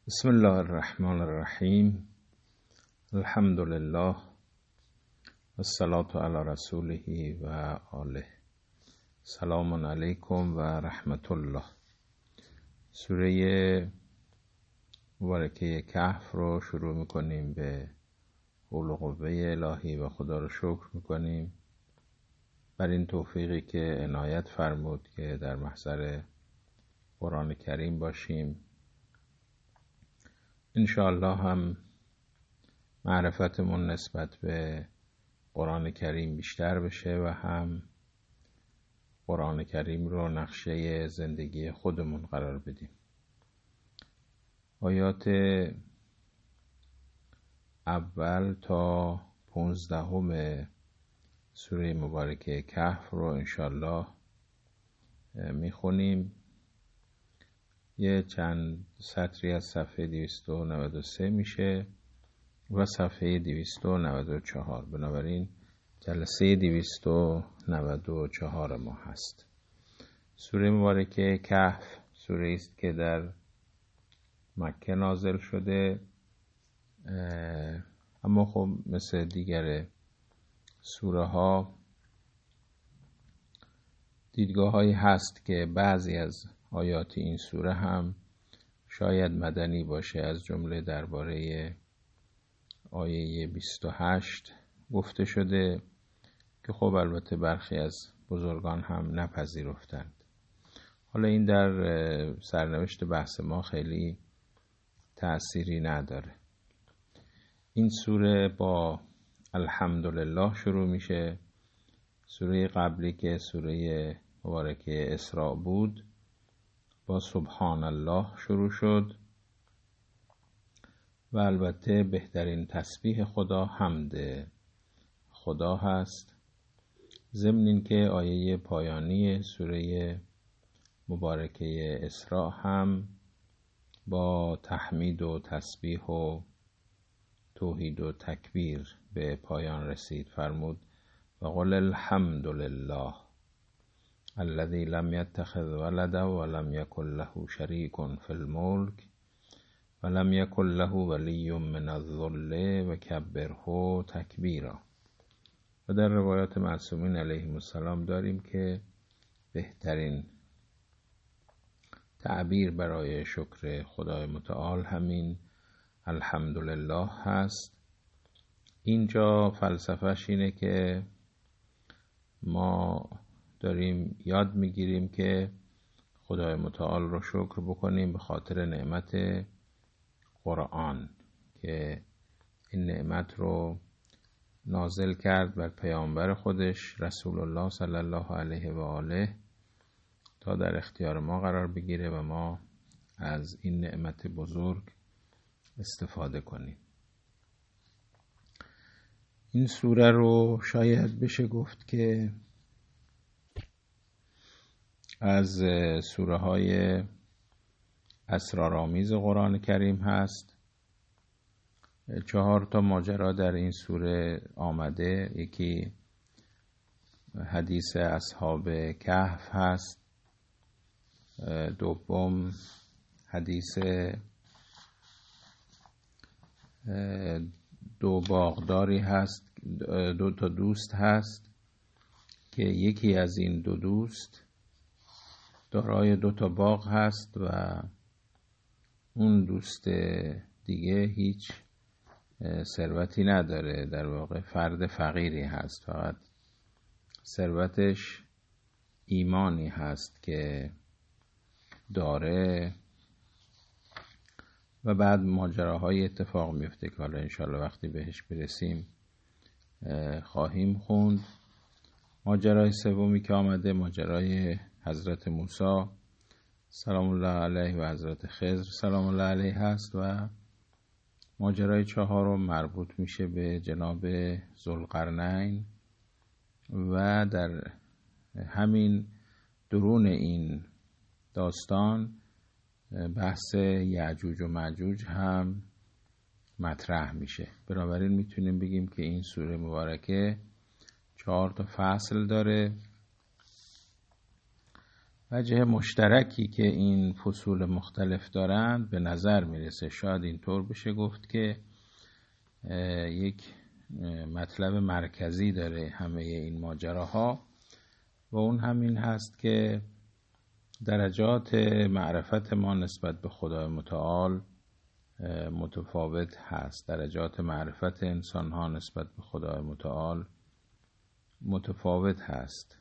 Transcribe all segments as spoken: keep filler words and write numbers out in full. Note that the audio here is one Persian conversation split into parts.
بسم الله الرحمن الرحیم. الحمد لله والصلاة علی رسوله و آله. سلام علیکم و رحمت الله. سوره مبارکه کهف رو شروع میکنیم. به حول و قوه الهی و خدا رو شکر میکنیم بر این توفیقی که عنایت فرمود که در محضر قرآن کریم باشیم. انشاءالله هم معرفتمون نسبت به قرآن کریم بیشتر بشه و هم قرآن کریم رو نقشه زندگی خودمون قرار بدیم. آیات اول تا پونزدهم سوره مبارکه کهف رو انشاءالله میخونیم. یه چند سطری از صفحه دویست و نود و سه میشه و صفحه دویست و نود و چهار. بنابراین جلسه دویست و نود و چهار ما هست. سوره مبارکه کهف سوره است که در مکه نازل شده، اما خب مثل دیگر سوره ها دیدگاه هایی هست که بعضی از آیات این سوره هم شاید مدنی باشه. از جمله درباره آیه بیست و هشت گفته شده که خب البته برخی از بزرگان هم نپذیرفتند. حالا این در سرنوشت بحث ما خیلی تأثیری نداره. این سوره با الحمدلله شروع میشه. سوره قبلی که سوره مبارکه اسراء بود با سبحان الله شروع شد و البته بهترین تسبیح خدا حمد خدا هست. ضمن این که آیه پایانی سوره مبارکه اسراء هم با تحمید و تسبیح و توحید و تکبیر به پایان رسید. فرمود و قل الحمد لله الذي لم يتخذ ولدا ولم يكن له شريك في الملك ولم يكن له ولي من الذل وكبره تکبیرا. و در روایات معصومین علیهم السلام داریم که بهترین تعبیر برای شکر خدای متعال همین الحمدلله هست. اینجا فلسفهش اینه که ما داریم یاد میگیریم که خدای متعال رو شکر بکنیم به خاطر نعمت قرآن که این نعمت رو نازل کرد بر پیامبر خودش رسول الله صلی الله علیه و آله تا در اختیار ما قرار بگیره و ما از این نعمت بزرگ استفاده کنیم. این سوره رو شاید بشه گفت که از سوره های اسرارآمیز قرآن کریم هست. چهار تا ماجرا در این سوره آمده. یکی حدیث اصحاب کهف هست، دوم حدیث دو باغداری هست، دو تا دوست هست که یکی از این دو دوست دارای دو تا باغ هست و اون دوست دیگه هیچ ثروتی نداره، در واقع فرد فقیری هست، فقط ثروتش ایمانی هست که داره. و بعد ماجراهای اتفاق میفته که حالا انشالله وقتی بهش برسیم خواهیم خوند. ماجرای سومی که آمده ماجرای حضرت موسی سلام الله علیه و حضرت خضر سلام الله علیه هست و ماجرای چهارم مربوط میشه به جناب ذوالقرنین و در همین درون این داستان بحث یعجوج و معجوج هم مطرح میشه. بنابراین میتونیم بگیم که این سوره مبارکه چهار تا فصل داره وجه مشترکی که این فصول مختلف دارند به نظر میرسه شاید اینطور بشه گفت که یک مطلب مرکزی داره همه این ماجراها و اون همین هست که درجات معرفت ما نسبت به خدای متعال متفاوت هست. درجات معرفت انسان ها نسبت به خدای متعال متفاوت هست.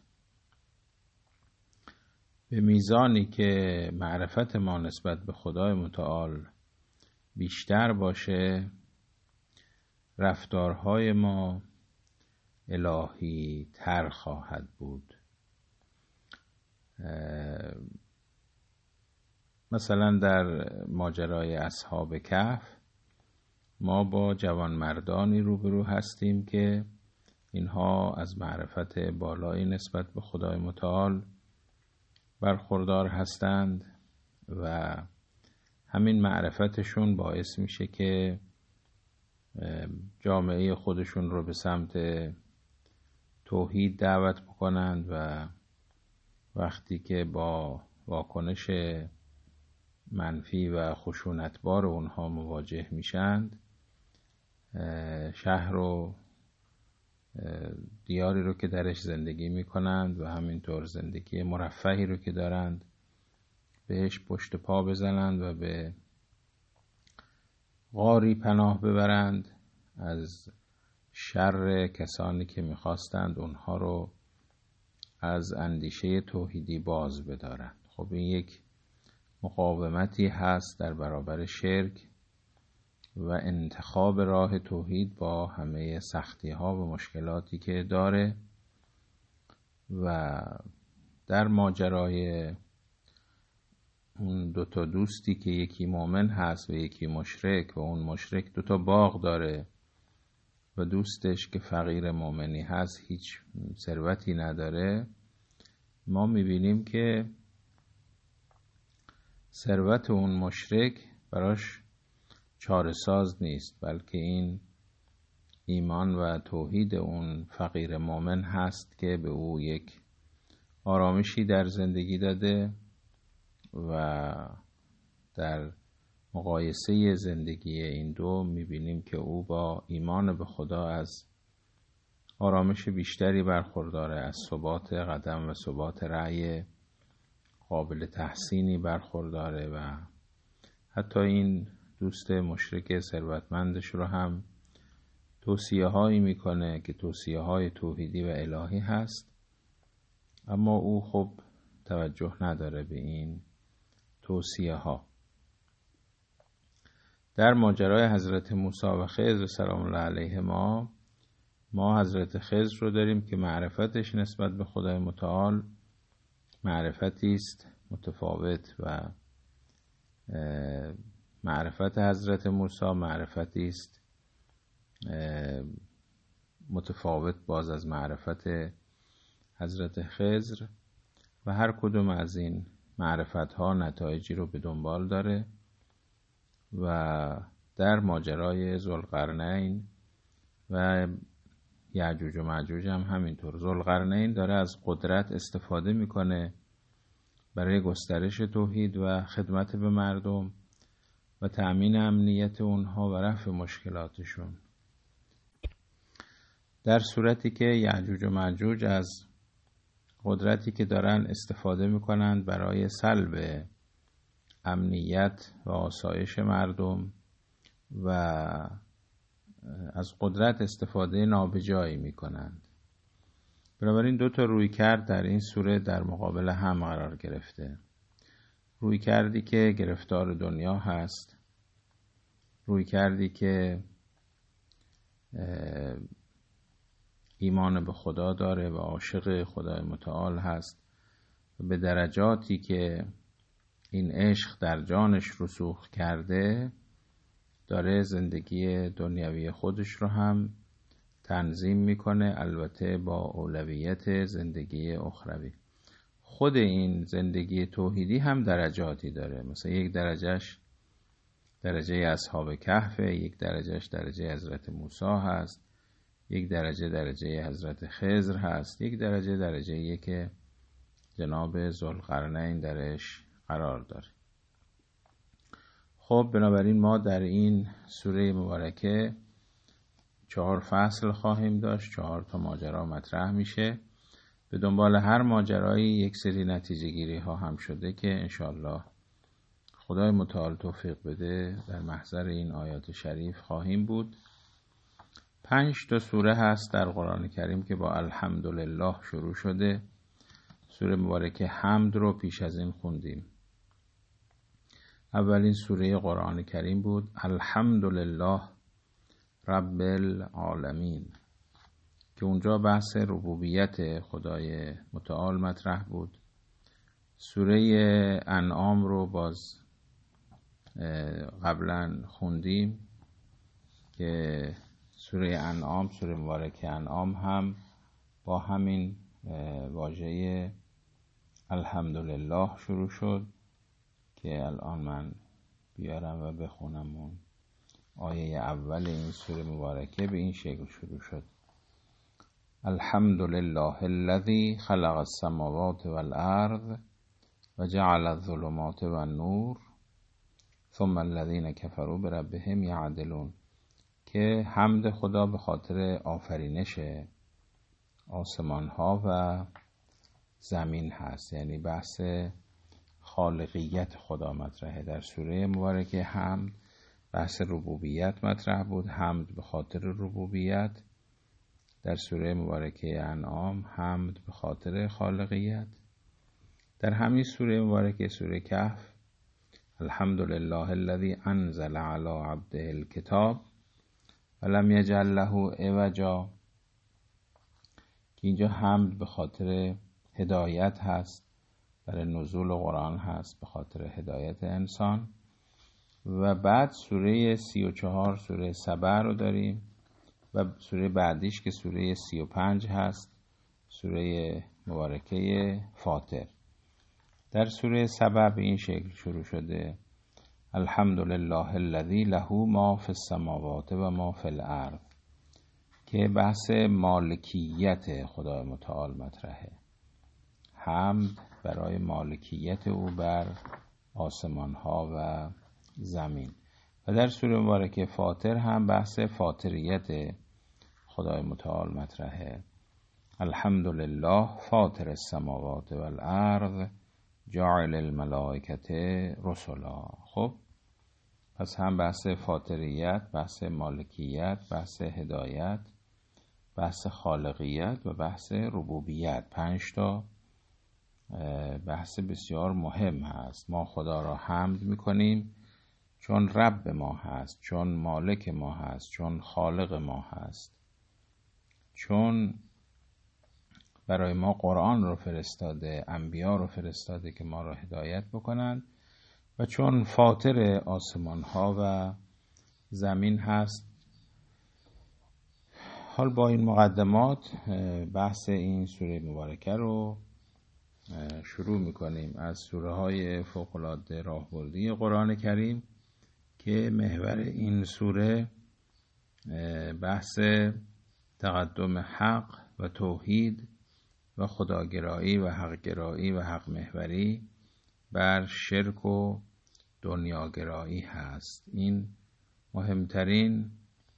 به میزانی که معرفت ما نسبت به خدای متعال بیشتر باشه، رفتارهای ما الهی تر خواهد بود. مثلا در ماجرای اصحاب کهف ما با جوانمردانی روبرو هستیم که اینها از معرفت بالایی نسبت به خدای متعال برخوردار هستند و همین معرفتشون باعث میشه که جامعه خودشون رو به سمت توحید دعوت بکنند و وقتی که با واکنش منفی و خشونتبار اونها مواجه میشند، شهر و دیاری رو که درش زندگی میکنند و همینطور زندگی مرفهی رو که دارند بهش پشت پا بزنند و به غاری پناه ببرند از شر کسانی که میخواستند اونها رو از اندیشه توحیدی باز بدارند. خب این یک مقاومتی هست در برابر شرک و انتخاب راه توحید با همه سختی ها و مشکلاتی که داره. و در ماجرای اون دوتا دوستی که یکی مؤمن هست و یکی مشرک و اون مشرک دوتا باغ داره و دوستش که فقیر مؤمنی هست هیچ ثروتی نداره، ما میبینیم که ثروت اون مشرک براش چاره ساز نیست، بلکه این ایمان و توحید اون فقیر مؤمن هست که به او یک آرامشی در زندگی داده و در مقایسه زندگی این دو میبینیم که او با ایمان به خدا از آرامش بیشتری برخورداره، از ثبات قدم و ثبات رأی قابل تحسینی برخورداره و حتی این دوست مشرک ثروتمندش رو هم توصیه هایی میکنه که توصیه های توحیدی و الهی هست، اما او خب توجه نداره به این توصیه ها. در ماجرای حضرت موسی و خضر سلام الله علیه ما ما حضرت خضر رو داریم که معرفتش نسبت به خدای متعال معرفتی است متفاوت و معرفت حضرت موسی معرفتی است متفاوت باز از معرفت حضرت خضر و هر کدوم از این معرفت ها نتایجی رو به دنبال داره. و در ماجرای ذوالقرنین و یعجوج و معجوج هم همینطور. ذوالقرنین داره از قدرت استفاده میکنه برای گسترش توحید و خدمت به مردم و تأمین امنیت اونها و رفع مشکلاتشون، در صورتی که یعجوج و معجوج از قدرتی که دارن استفاده میکنند برای سلب امنیت و آسایش مردم و از قدرت استفاده نابجایی میکنند. بنابراین دو تا روی کرد در این سوره در مقابل هم قرار گرفته. روی کردی که گرفتار دنیا هست، روی کردی که ایمان به خدا داره و عاشق خدای متعال هست و به درجاتی که این عشق در جانش رسوخ کرده داره زندگی دنیوی خودش رو هم تنظیم میکنه، البته با اولویت زندگی اخروی. خود این زندگی توحیدی هم درجاتی داره، مثلا یک درجهش درجه اصحاب کهف، یک درجهش درجه حضرت موسی هست، یک درجه درجه حضرت خضر هست، یک درجه درجه که جناب ذوالقرنین درش قرار داره. خب بنابراین ما در این سوره مبارکه چهار فصل خواهیم داشت، چهار تا ماجرا مطرح میشه. به دنبال هر ماجرایی یک سری نتیجه گیری ها هم شده که انشالله خدای متعال توفیق بده در محضر این آیات شریف خواهیم بود. پنج تا سوره هست در قرآن کریم که با الحمدلله شروع شده. سوره مبارکه حمد رو پیش از این خوندیم. اولین سوره قرآن کریم بود، الحمدلله رب العالمین، که اونجا بحث ربوبیت خدای متعال مطرح بود. سوره انعام رو باز قبلا خوندیم که سوره انعام، سوره مبارکه انعام هم با همین واژه الحمدلله شروع شد که الان من بیارم و بخونم. اون آیه اول این سوره مبارکه به این شکل شروع شد: الحمدلله الذی خلق السماوات والارض و جعل الظلمات والنور ثم الذین کفروا بربهم یعدلون، که حمد خدا به خاطر آفرینش آسمان ها و زمین هست، یعنی بحث خالقیت خدا مطرحه. در سوره مبارکه حمد بحث ربوبیت مطرح بود، حمد به خاطر ربوبیت. در سوره مبارکه انعام حمد به خاطر خالقیت. در همین سوره مبارکه سوره کهف الحمدلله الذی انزل علی عبده الکتاب ولم یجعل له عوجا، که اینجا حمد به خاطر هدایت هست، برای نزول قرآن هست، به خاطر هدایت انسان. و بعد سوره سی و چهار سوره سبع رو داریم و سوره بعدیش که سوره سی و پنج هست، سوره مبارکه فاطر. در سوره سبع به این شکل شروع شده: الحمدلله الذی له ما فی السماوات و ما فی الارض، که بحث مالکیت خدای متعال مطرحه. حمد برای مالکیت او بر آسمان ها و زمین. و در سوره مبارکه فاطر هم بحث فاطریت خدای متعال مطرحه: الحمدلله فاطر السماوات والارض جاعل الملائکة رسلا. خب پس هم بحث فاطریت، بحث مالکیت، بحث هدایت، بحث خالقیت و بحث ربوبیت، پنج تا بحث بسیار مهم هست. ما خدا را حمد میکنیم چون رب ما هست، چون مالک ما هست، چون خالق ما هست، چون برای ما قرآن رو فرستاده، انبیا رو فرستاده که ما را هدایت بکنند، و چون فاطر آسمان ها و زمین هست. حال با این مقدمات بحث این سوره مبارکه رو شروع میکنیم از سوره های فوق‌العاده راهبردی قرآن کریم که محور این سوره بحث تقدم حق و توحید و خداگرایی و حقگرایی و حق محوری بر شرک و دنیاگرایی هست. این مهمترین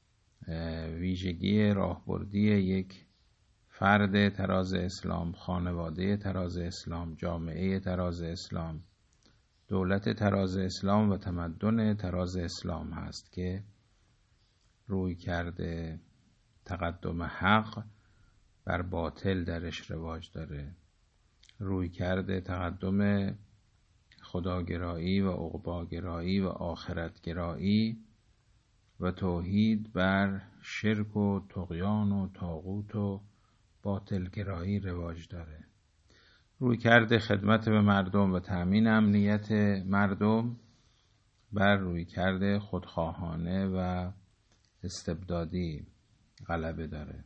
ویژگی راهبردی یک فرد تراز اسلام، خانواده تراز اسلام، جامعه تراز اسلام، دولت تراز اسلام و تمدن تراز اسلام هست که روی کرده تقدم حق بر باطل درش رواج داره، روی کرده تقدم خداگرایی و عقباگرایی و آخرتگرایی و توحید بر شرک و طغیان و طاغوت و باطلگرایی رواج داره، روی کرده خدمت به مردم و تأمین امنیت مردم بر روی کرده خودخواهانه و استبدادی غلبه داره.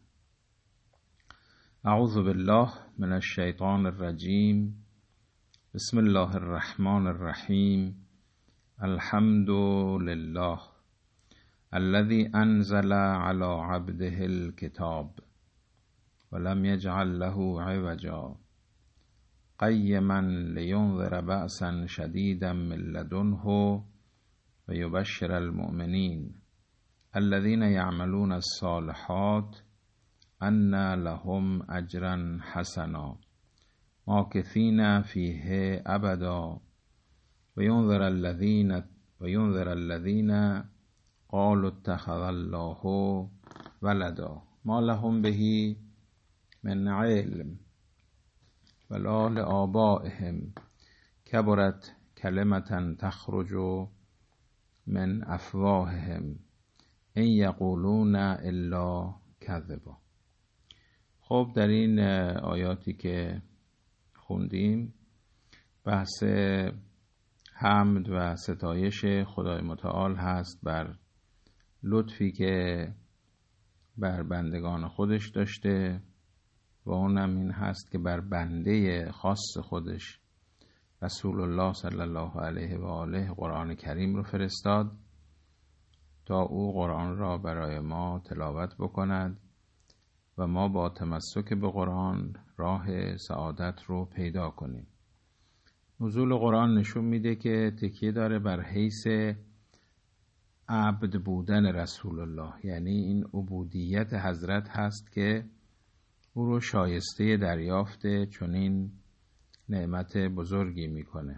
اعوذ بالله من الشیطان الرجیم. بسم الله الرحمن الرحیم. الحمد لله الذي انزل على عبده الكتاب ولم يجعل له عوجا قیما لینذر بأسا شدیدا من لدنه و یبشر المؤمنین الذین یعملون الصالحات ان لهم اجرا حسنا ماکثین فیه ابدا و ینذر الذین و ینذر الذین قالوا اتخذ الله ولدا ما لهم به من علم ولا لآبائهم کبرت کلمة تخرج من افواههم ان یقولون الا کذبا. خب در این آیاتی که خوندیم بحث حمد و ستایش خدای متعال هست بر لطفی که بر بندگان خودش داشته و اونم این هست که بر بنده خاص خودش رسول الله صلی الله علیه و آله قرآن کریم رو فرستاد تا او قرآن را برای ما تلاوت بکند و ما با تمسک به قرآن راه سعادت رو پیدا کنیم. نزول قرآن نشون میده که تکیه داره بر حیث عبد بودن رسول الله، یعنی این عبودیت حضرت هست که او رو شایسته دریافت چنین نعمت بزرگی میکنه.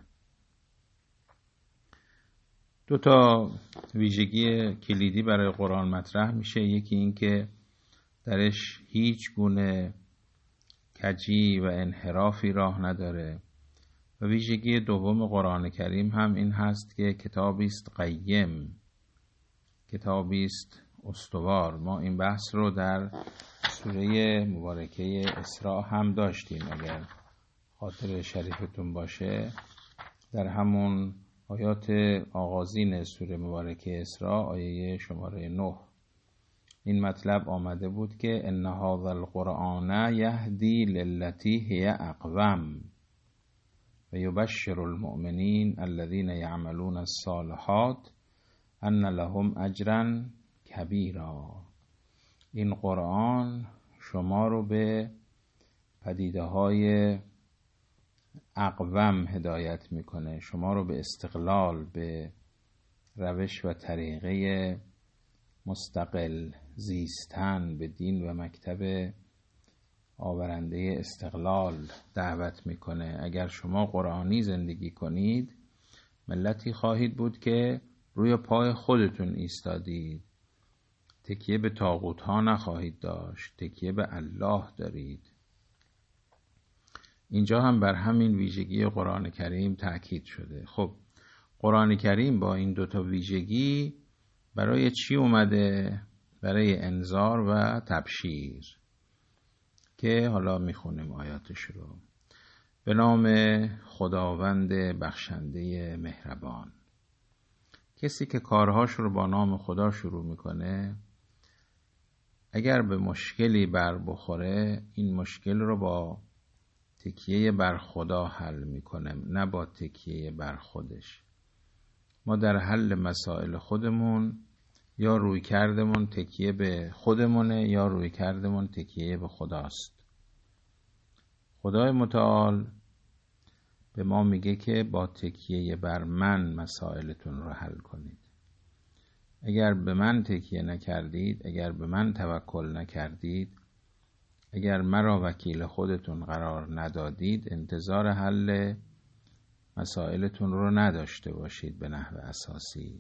دو تا ویژگی کلیدی برای قرآن مطرح میشه. یکی این که درش هیچ گونه کجی و انحرافی راه نداره و ویژگی دوم قرآن کریم هم این هست که کتابی است قیم، کتابی است استوار. ما این بحث رو در سوره مبارکه اسراء هم داشتیم، اگر خاطر شریفتون باشه در همون آیات آغازین سوره مبارکه اسراء آیه شماره نه این مطلب آمده بود که ان هذا القرآن یهدی للتی هی اقوم و یبشر المؤمنین الذین یعملون الصالحات ان لهم اجرا کبیرا. این قرآن شما رو به پدیده های اقوم هدایت میکنه، شما رو به استقلال، به روش و طریقه مستقل زیستن، به دین و مکتب آورنده استقلال دعوت میکنه. اگر شما قرآنی زندگی کنید ملتی خواهید بود که روی پای خودتون ایستادید، تکیه به طاغوت ها نخواهید داشت، تکیه به الله دارید. اینجا هم بر همین ویژگی قرآن کریم تأکید شده. خب قرآن کریم با این دوتا ویژگی برای چی اومده؟ برای انذار و تبشیر که حالا میخونیم آیاتش رو. به نام خداوند بخشنده مهربان. کسی که کارهاش رو با نام خدا شروع میکنه اگر به مشکلی بر بخوره این مشکل رو با تکیه بر خدا حل میکنه، نه با تکیه بر خودش. ما در حل مسائل خودمون یا روی کردمون تکیه به خودمونه یا روی کردمون تکیه به خداست. خدای متعال به ما میگه که با تکیه بر من مسائلتون رو حل کنید. اگر به من تکیه نکردید، اگر به من توکل نکردید، اگر مرا وکیل خودتون قرار ندادید، انتظار حل مسائلتون رو نداشته باشید به نحو اساسی.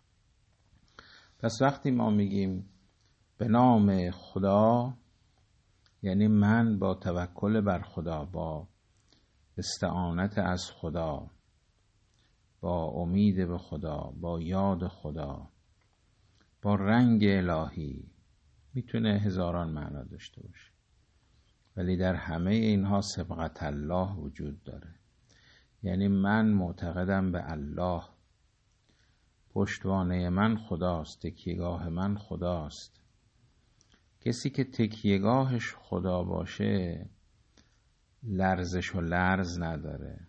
پس وقتی ما میگیم به نام خدا، یعنی من با توکل بر خدا، با استعانت از خدا، با امید به خدا، با یاد خدا، با رنگ الهی، میتونه هزاران معنا داشته باشه ولی در همه اینها سبقت الله وجود داره. یعنی من معتقدم به الله، پشتوانه من خداست، تکیهگاه من خداست. کسی که تکیهگاهش خدا باشه لرزش و لرز نداره،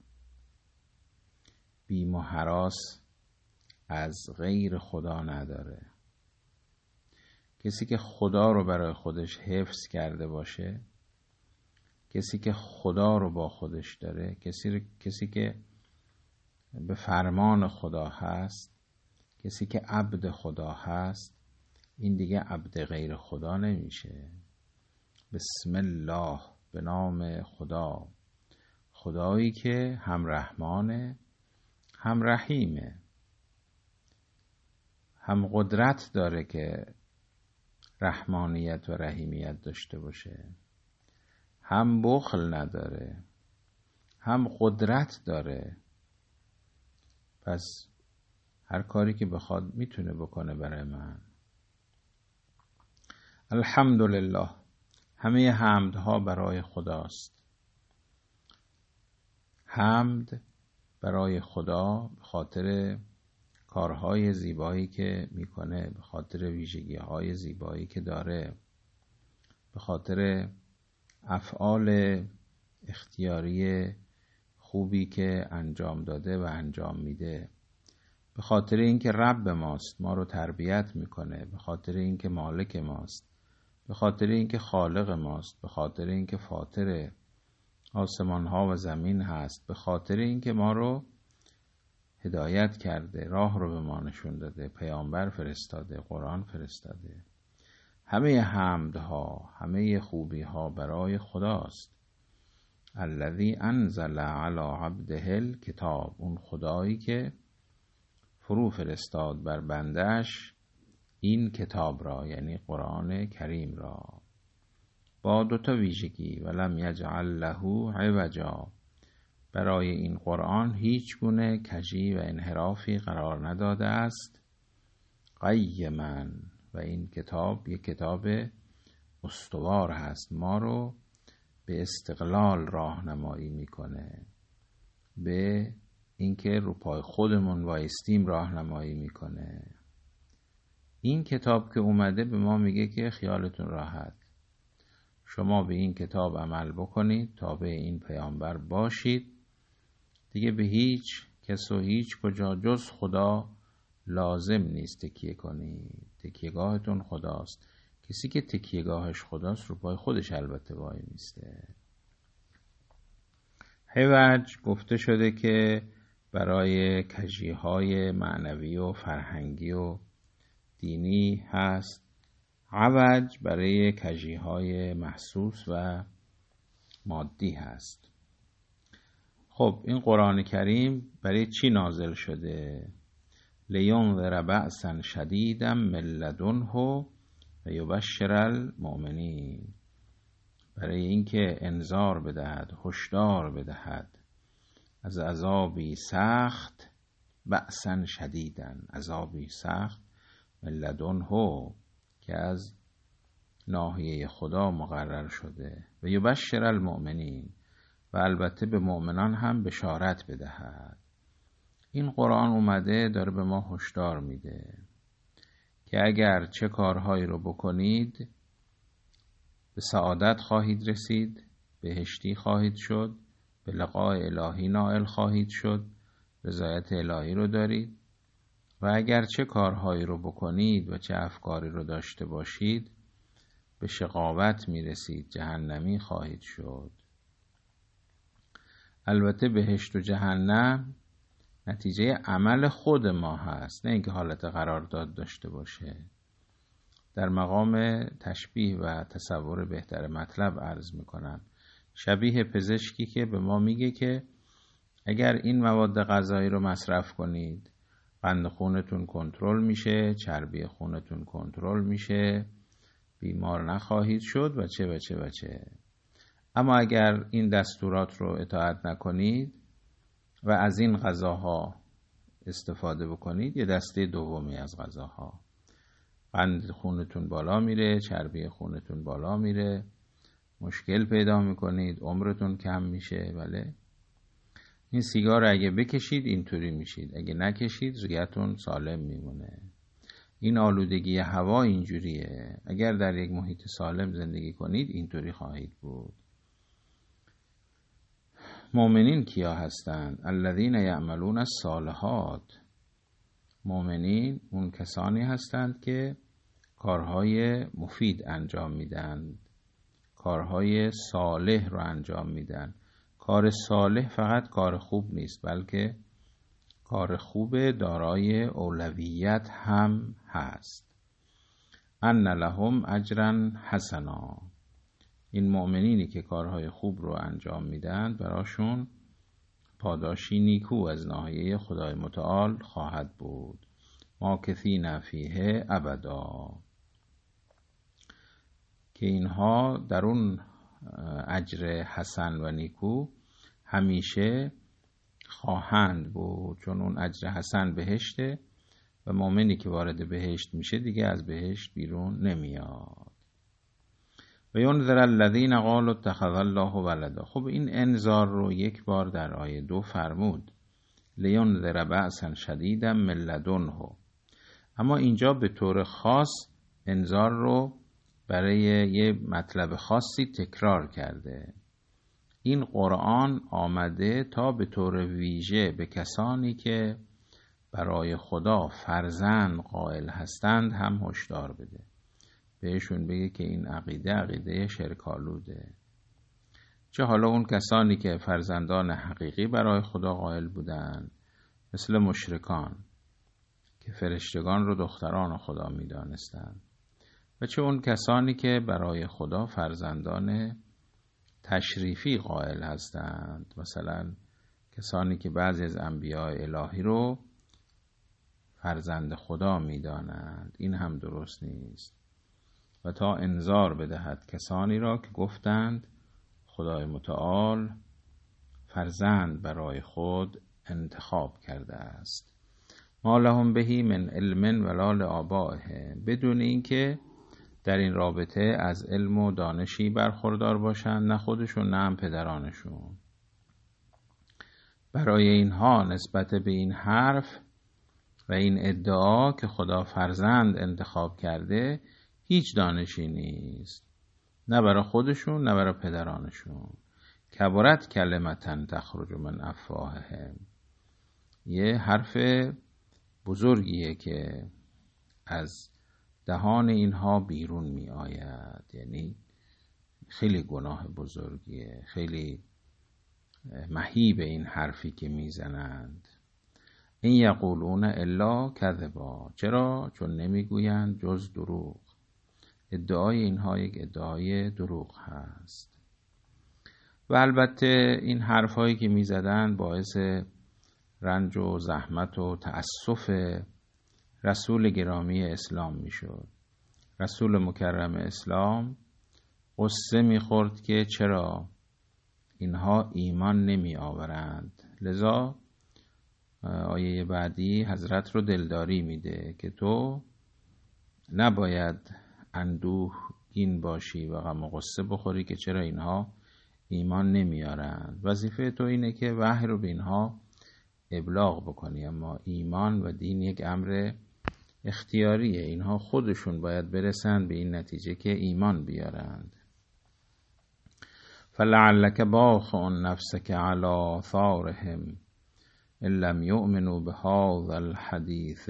بیم و هراس از غیر خدا نداره. کسی که خدا رو برای خودش حفظ کرده باشه، کسی که خدا رو با خودش داره، کسی, کسی که به فرمان خدا هست، کسی که عبد خدا هست، این دیگه عبد غیر خدا نمیشه. بسم الله، به نام خدا، خدایی که هم رحمانه هم رحیمه، هم قدرت داره که رحمانیت و رحیمیت داشته باشه، هم بخل نداره، هم قدرت داره. پس هر کاری که بخواد میتونه بکنه برای من. الحمدلله، همه حمدها برای خداست. حمد برای خدا به خاطر کارهای زیبایی که میکنه، به خاطر ویژگی‌های زیبایی که داره، به خاطر افعال اختیاری خوبی که انجام داده و انجام میده، به خاطر اینکه رب ماست، ما رو تربیت میکنه، به خاطر اینکه مالک ماست، به خاطر اینکه خالق ماست، به خاطر اینکه فاطر آسمان ها و زمین هست، به خاطر اینکه ما رو هدایت کرده، راه رو به ما نشون داده، پیامبر فرستاده، قرآن فرستاده. همه حمدها، همه خوبیها برای خداست. الذی انزل علی عبده الکتاب، اون خدایی که فرو فرستاد بر بندش این کتاب را، یعنی قرآن کریم را، با دو تا ویژگی. ولم یجعل له عوجا، برای این قرآن هیچ گونه کجی و انحرافی قرار نداده است. قیما، و این کتاب یک کتاب استوار هست، ما رو به استقلال راهنمایی میکنه، به اینکه رو پای خودمون وایستیم راهنمایی میکنه. این کتاب که اومده به ما میگه که خیالتون راحت، شما به این کتاب عمل بکنید، تابع این پیامبر باشید، دیگه به هیچ کس و هیچ کجا جز خدا لازم نیست تکیه کنید. تکیهگاهتون خداست. کسی که تکیهگاهش خداست رو پای خودش البته وای میسته. حوج گفته شده که برای کجیهای معنوی و فرهنگی و دینی هست، عوج برای کجیهای محسوس و مادی هست. خب این قرآن کریم برای چی نازل شده؟ لینذر بأسا شدیدا من لدنه و یبشر المؤمنین، برای اینکه انذار بدهد، هشدار بدهد از عذابی سخت، بأسا شدیدا، عذابی سخت، من لدنه که از ناحیه خدا مقرر شده، و یبشر المؤمنین، و البته به مؤمنان هم بشارت بدهد. این قرآن اومده داره به ما هشدار میده که اگر چه کارهایی رو بکنید به سعادت خواهید رسید، بهشتی خواهید شد، به لقاء الهی نائل خواهید شد، رضایت الهی رو دارید. و اگر چه کارهایی رو بکنید و چه افکاری رو داشته باشید به شقاوت میرسید، جهنمی خواهید شد. البته بهشت و جهنم نتیجه عمل خود ما هست، نه اینکه حالت قرارداد داشته باشه. در مقام تشبیه و تصور بهتر مطلب عرض میکنم، شبیه پزشکی که به ما میگه که اگر این مواد غذایی رو مصرف کنید قند خونتون کنترل میشه، چربی خونتون کنترل میشه، بیمار نخواهید شد و چه و چه و چه. اما اگر این دستورات رو اطاعت نکنید و از این غذاها استفاده بکنید، یه دسته دومی از غذاها، قند خونتون بالا میره، چربی خونتون بالا میره، مشکل پیدا میکنید، عمرتون کم میشه. بله، این سیگار اگه بکشید اینطوری میشید، اگه نکشید ریتون سالم میمونه. این آلودگی هوا اینجوریه، اگر در یک محیط سالم زندگی کنید اینطوری خواهید بود. مؤمنین کیا هستند؟ الذین یعملون الصالحات. مؤمنین اون کسانی هستند که کارهای مفید انجام میدن، کارهای صالح رو انجام میدن. کار صالح فقط کار خوب نیست، بلکه کار خوب دارای اولویت هم هست. ان لهم اجرا حسنا، این مؤمنینی که کارهای خوب رو انجام میدن براشون پاداشی نیکو از ناحیه خدای متعال خواهد بود. ماکثین فیه ابدا، که اینها در اون اجر حسن و نیکو همیشه خواهند بود، چون اون اجر حسن بهشته و مؤمنی که وارد بهشت میشه دیگه از بهشت بیرون نمیاد. و ینذر الذین قالوا اتخذ الله ولدا. خب این انذار رو یک بار در آیه دو فرمود، لینذر بأسا شدیدا من لدنه، اما اینجا به طور خاص انذار رو برای یه مطلب خاصی تکرار کرده. این قرآن آمده تا به طور ویژه به کسانی که برای خدا فرزند قائل هستند هم هشدار بده، بهشون بگه که این عقیده عقیده شرک‌آلوده. چه حالا اون کسانی که فرزندان حقیقی برای خدا قائل بودند، مثل مشرکان که فرشتگان رو دختران خدا می دانستند، و چه اون کسانی که برای خدا فرزندان تشریفی قائل هستند، مثلا کسانی که بعضی از انبیاء الهی رو فرزند خدا می دانند. این هم درست نیست. و تا انذار بدهد کسانی را که گفتند خدای متعال فرزند برای خود انتخاب کرده است. ما لهم بهی من علم ولا لآبائهم، بدون اینکه در این رابطه از علم و دانشی برخوردار باشند، نه خودشون نه هم پدرانشون. برای اینها نسبت به این حرف و این ادعا که خدا فرزند انتخاب کرده هیچ دانشی نیست، نه برای خودشون نه برای پدرانشون. کبرت کلمتن تخرج من افواههم، یه حرف بزرگیه که از دهان اینها بیرون می آید، یعنی خیلی گناه بزرگیه، خیلی مهیب این حرفی که می زنند. این یقولون الا کذبا، چرا؟ چون نمی گویند جز دروغ. ادعای اینها یک ادعای دروغ هست. و البته این حرفهایی که می زدن باعث رنج و زحمت و تأسف رسول گرامی اسلام می شد. رسول مکرم اسلام قصه می خورد که چرا اینها ایمان نمی آورند. لذا آیه بعدی حضرت رو دلداری میده که تو نباید اندوهگین باشی و غم و غصه بخوری که چرا اینها ایمان نمیارند. وظیفه تو اینه که وحی رو به اینها ابلاغ بکنی، اما ایمان و دین یک امر اختیاریه. اینها خودشون باید برسن به این نتیجه که ایمان بیارند. فلعلک باخع نفسک علی آثارهم ان لم یؤمنوا بهذا الحدیث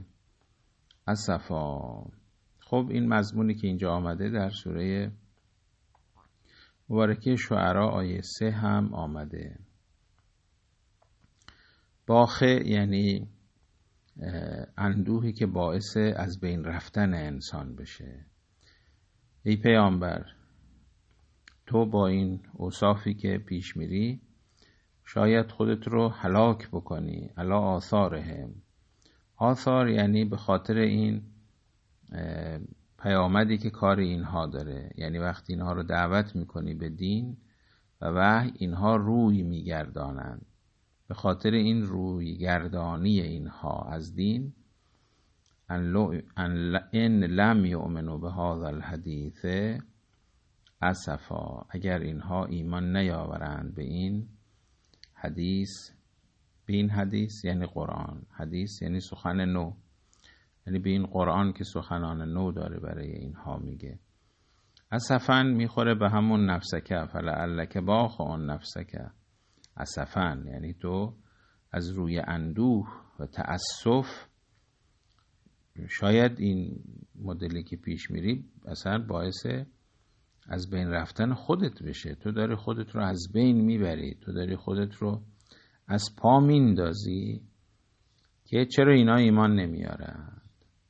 اسفا. خب این مضمونی که اینجا آمده در سوره مبارکه شعراء آیه سه هم آمده. باخع یعنی اندوهی که باعث از بین رفتن انسان بشه. ای پیامبر، تو با این اوصافی که پیش میری شاید خودت رو هلاک بکنی. علی آثارهم، آثار یعنی به خاطر این پیامدی که کار اینها داره، یعنی وقتی اینها رو دعوت میکنی به دین و وحی، اینها روی میگردانند. به خاطر این روی گردانی اینها از دین، ان لم یؤمنوا بهذا الحدیث اسفا، اگر اینها ایمان نیاورند به این حدیث. به این حدیث یعنی قرآن، حدیث یعنی سخن نو، یعنی به این قرآن که سخنان نو داره برای اینها میگه. اسفن میخوره به همون نفسک، فلعلک باخع نفسک اسفن، یعنی تو از روی اندوه و تأسف شاید این مدلی که پیش میری اصلا باعث از بین رفتن خودت بشه. تو داری خودت رو از بین میبری، تو داری خودت رو از پا میندازی که چرا اینا ایمان نمیارن.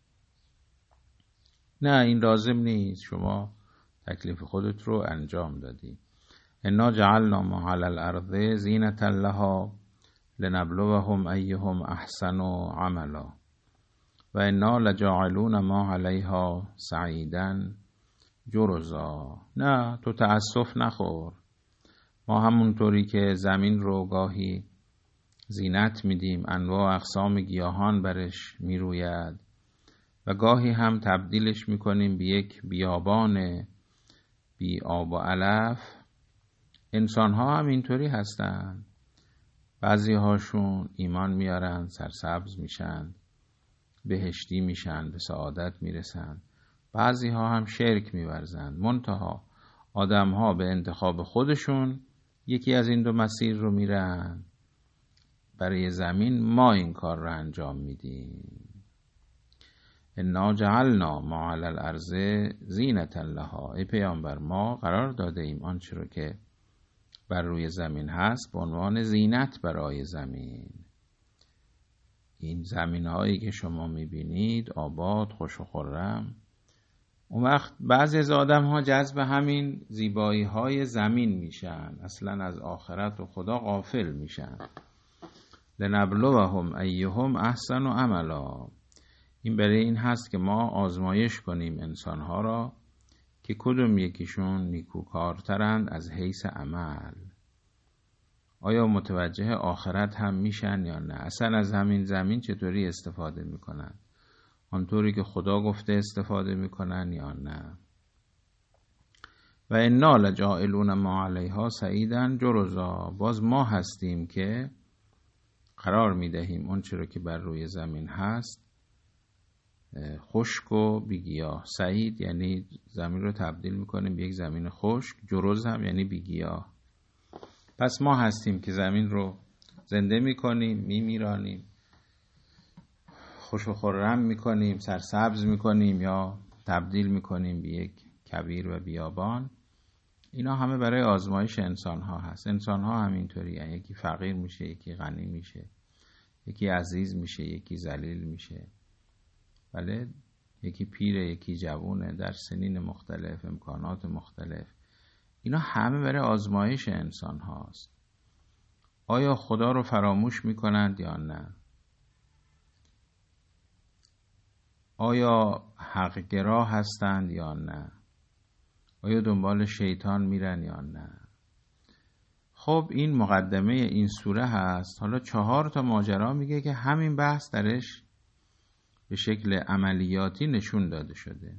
نه، این لازم نیست، شما تکلیف خودت رو انجام دادی. انا جعلنا ما علی الارض زینة لها لنبلوهم ایهم احسن عملا و انا لجاعلون ما علیها صعیدا جرزا. نه، تو تأسف نخور. ما همونطوری که زمین رو گاهی زینت میدیم، انواع اقسام گیاهان برش میروید و گاهی هم تبدیلش میکنیم به یک بیابان بی آب و علف، انسان ها هم اینطوری هستن. بعضی هاشون ایمان میارن، سرسبز میشن، بهشتی میشن، به سعادت میرسن. بعضی ها هم شرک میورزن. منتها آدم ها به انتخاب خودشون یکی از این دو مسیر رو میرن. برای زمین ما این کار رو انجام میدیم. انا جعلنا ما علی الارض زینة لها. ای پیامبر، ما قرار داده ایم آنچه رو که بر روی زمین هست به عنوان زینت برای زمین. این زمین هایی که شما میبینید آباد، خوش و خرم، اون وقت بعضی از آدم ها جذب همین زیبایی های زمین میشن، اصلا از آخرت و خدا غافل میشن. لنبلوهم ایهم احسن عملا. این برای این هست که ما آزمایش کنیم انسان ها را که کدوم یکیشون نیکوکارترند از حیث عمل. آیا متوجه آخرت هم میشن یا نه؟ اصلا از همین زمین چطوری استفاده میکنن؟ آنطوری که خدا گفته استفاده میکنن یا نه؟ و انا لجاعلون ما علیها صعیدا جرزا. باز ما هستیم که قرار میدهیم اون چرا که بر روی زمین هست خشک و بیگیاه. صعید یعنی زمین رو تبدیل میکنیم به یک زمین خشک، جرز هم یعنی بیگیاه. پس ما هستیم که زمین رو زنده میکنیم، میمیرانیم، خوش و خرم میکنیم، سرسبز میکنیم یا تبدیل میکنیم به یک کویر و بیابان. اینا همه برای آزمایش انسان ها هست. انسان ها همینطوری هست. یکی فقیر میشه، یکی غنی میشه، یکی عزیز میشه، یکی ذلیل میشه. بله، یکی پیره، یکی جوونه، در سنین مختلف، امکانات مختلف. اینا همه برای آزمایش انسان هاست. آیا خدا رو فراموش میکنند یا نه؟ آیا حق‌گرا هستند یا نه؟ آیا دنبال شیطان میرن یا نه؟ خب این مقدمه این سوره هست. حالا چهار تا ماجرا میگه که همین بحث درش به شکل عملیاتی نشون داده شده.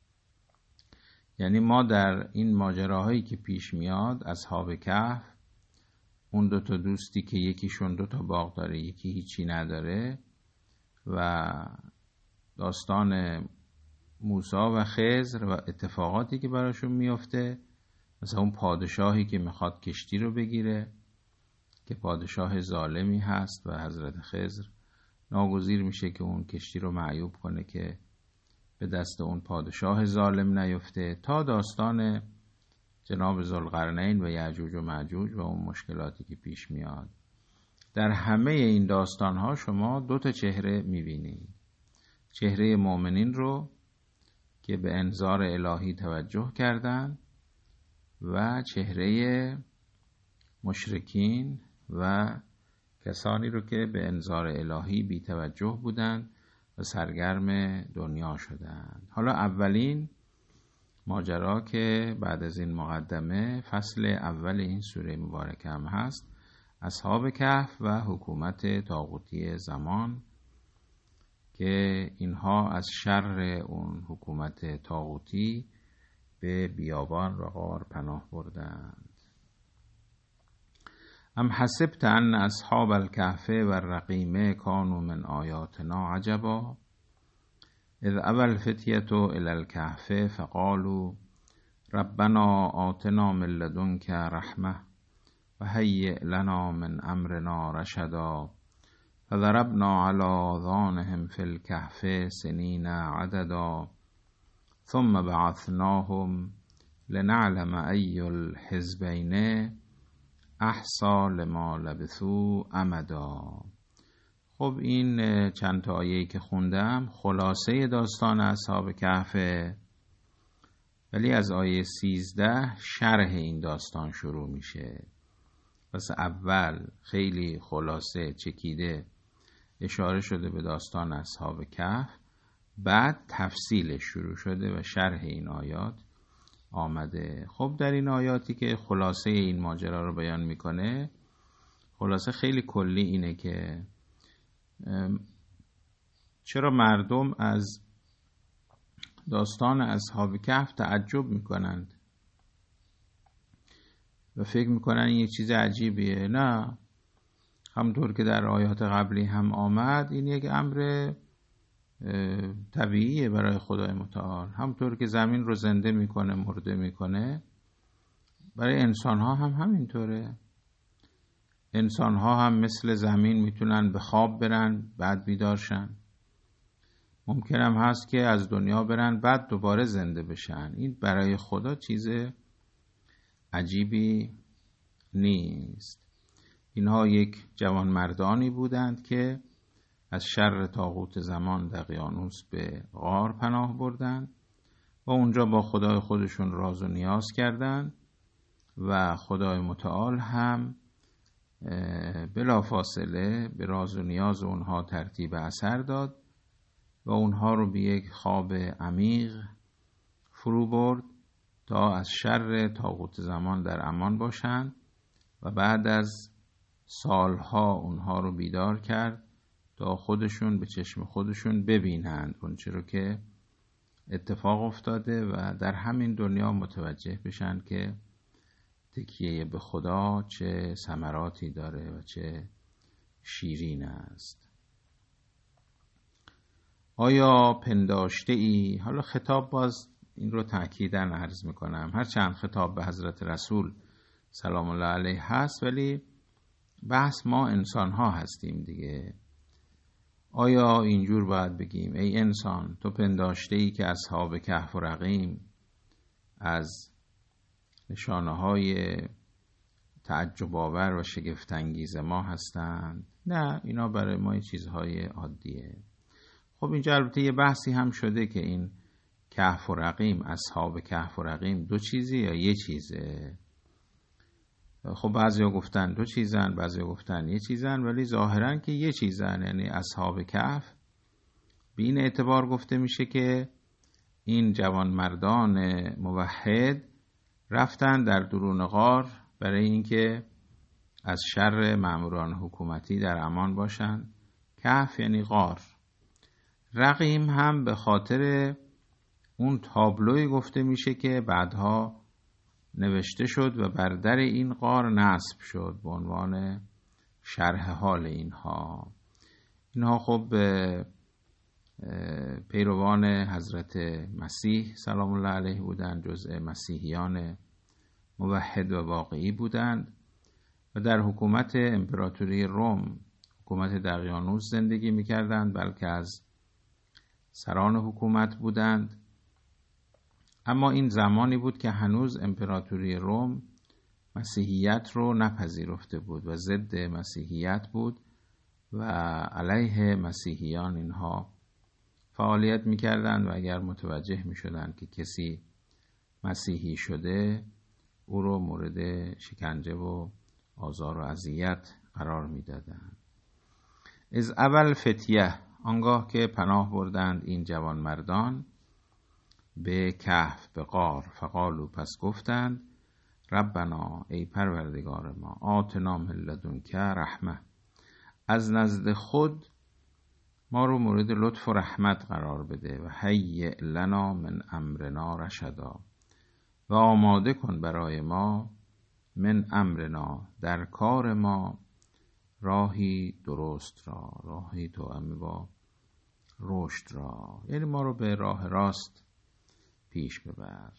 یعنی ما در این ماجراهایی که پیش میاد، اصحاب کهف، اون دو تا دوستی که یکیشون دو تا باغ داره، یکی هیچی نداره، و داستان موسی و خضر و اتفاقاتی که براشون میفته، مثلا اون پادشاهی که میخواد کشتی رو بگیره که پادشاه ظالمی هست و حضرت خضر ناگزیر میشه که اون کشتی رو معیوب کنه که به دست اون پادشاه ظالم نیفته، تا داستان جناب ذوالقرنین و یعجوج و معجوج و اون مشکلاتی که پیش میاد. در همه این داستانها شما دو تا چهره میبینید. چهره مؤمنین رو که به انذار الهی توجه کردند و چهره مشرکین و کسانی رو که به انذار الهی بی توجه بودند و سرگرم دنیا شدند. حالا اولین ماجرا که بعد از این مقدمه فصل اول این سوره مبارکه هم هست، اصحاب کهف و حکومت طاغوتی زمان، که اینها از شر اون حکومت طاغوتی به بیابان و غار پناه بردند. ام حسبت ان اصحاب الکهف و الرقیم کانوا من آیاتنا عجبا اذ اوى الفتیة الی الکهف فقالوا ربنا آتنا من لدنک رحمة و هیئ لنا من امرنا رشدا فضربنا على آذانهم في الكهف سنين عددا ثم بعثناهم لنعلم ای الحزبین احصی لما لبثوا امدا. خب این چند تا آیه‌ای که خوندم خلاصه داستان اصحاب کهفه، ولی از آیه سیزده شرح این داستان شروع میشه. پس اول خیلی خلاصه چکیده اشاره شده به داستان اصحاب کهف، بعد تفصیلش شروع شده و شرح این آیات آمده. خب در این آیاتی که خلاصه این ماجرا رو بیان میکنه، خلاصه خیلی کلی اینه که چرا مردم از داستان اصحاب کهف تعجب میکنند و فکر میکنن این یه چیز عجیبیه. نه، همونطور که در آیات قبلی هم آمد، این یک امر طبیعیه برای خدای متعال. همونطور که زمین رو زنده میکنه، مرده میکنه، برای انسان ها هم همینطوره. انسان ها هم مثل زمین میتونن به خواب برن بعد بیدارشن، ممکن هم هست که از دنیا برن بعد دوباره زنده بشن. این برای خدا چیز عجیبی نیست. اینها یک جوان مردانی بودند که از شر طاغوت زمان دقیانوس به غار پناه بردند و اونجا با خدای خودشون راز و نیاز کردند و خدای متعال هم بلافاصله به راز و نیاز اونها ترتیب اثر داد و اونها رو به یک خواب عمیق فرو برد تا از شر طاغوت زمان در امان باشند و بعد از سالها اونها رو بیدار کرد تا خودشون به چشم خودشون ببینند اون چه رو که اتفاق افتاده و در همین دنیا متوجه بشن که تکیه به خدا چه ثمراتی داره و چه شیرین است. آیا پنداشته ای، حالا خطاب باز این رو تأکیداً عرض میکنم، هرچند خطاب به حضرت رسول سلام الله علیه هست، ولی بحث ما انسان ها هستیم دیگه. آیا اینجور باید بگیم ای انسان، تو پنداشته ای که اصحاب کهف و رقیم از نشانه های تعجب آور و شگفت انگیز ما هستند؟ نه، اینا برای ما چیزهای عادیه. خب اینجا البته یه بحثی هم شده که این کهف و رقیم، اصحاب کهف و رقیم دو چیزی یا یه چیزه. خب بعضیا گفتن دو چیزن، بعضیا گفتن یه چیزن، ولی ظاهرا که یه چیزن. یعنی اصحاب کهف به این اعتبار گفته میشه که این جوان مردان موحد رفتن در درون غار برای اینکه از شر ماموران حکومتی در امان باشن. کهف یعنی غار. رقیم هم به خاطر اون تابلوی گفته میشه که بعدها نوشته شد و بر در این غار نصب شد به عنوان شرح حال اینها. اینها خب پیروان حضرت مسیح سلام الله علیه بودند، جزء مسیحیان موحد و واقعی بودند و در حکومت امپراتوری روم، حکومت دقیانوس زندگی میکردند، بلکه از سران حکومت بودند. اما این زمانی بود که هنوز امپراتوری روم مسیحیت رو نپذیرفته بود و ضد مسیحیت بود و علیه مسیحیان اینها فعالیت میکردند و اگر متوجه میشدند که کسی مسیحی شده او رو مورد شکنجه و آزار و اذیت قرار میدادند. از اول فتیه، آنگاه که پناه بردند این جوان مردان به کهف، به غار، فقالو، پس گفتند ربنا، ای پروردگار ما، آتنا من لدنک رحمه، از نزد خود ما رو مورد لطف و رحمت قرار بده و هیئ لنا من امرنا رشدا، و آماده کن برای ما من امرنا، در کار ما، راهی درست را، راهی توأم با رشد را، یعنی ما رو به راه راست پیش ببر.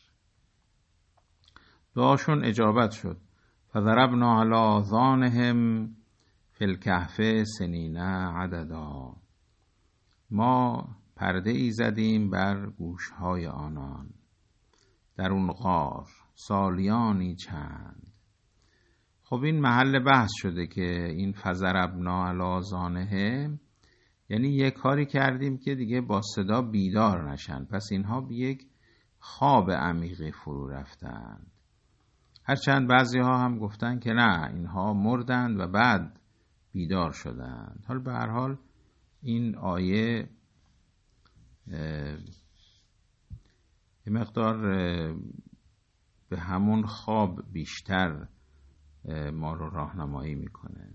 دعاشون اجابت شد. فضربنا علی آذانهم فی الکهف سنین عددا، ما پرده ای زدیم بر گوشهای آنان در اون غار سالیانی چند. خب این محل بحث شده که این فضربنا علی آذانهم یعنی یک کاری کردیم که دیگه با صدا بیدار نشن، پس اینها به یک خواب عمیقی فرو رفتند. هرچند بعضی ها هم گفتن که نه، اینها مردند و بعد بیدار شدند. حال به هر حال این آیه یه مقدار به همون خواب بیشتر ما رو راهنمایی میکنه.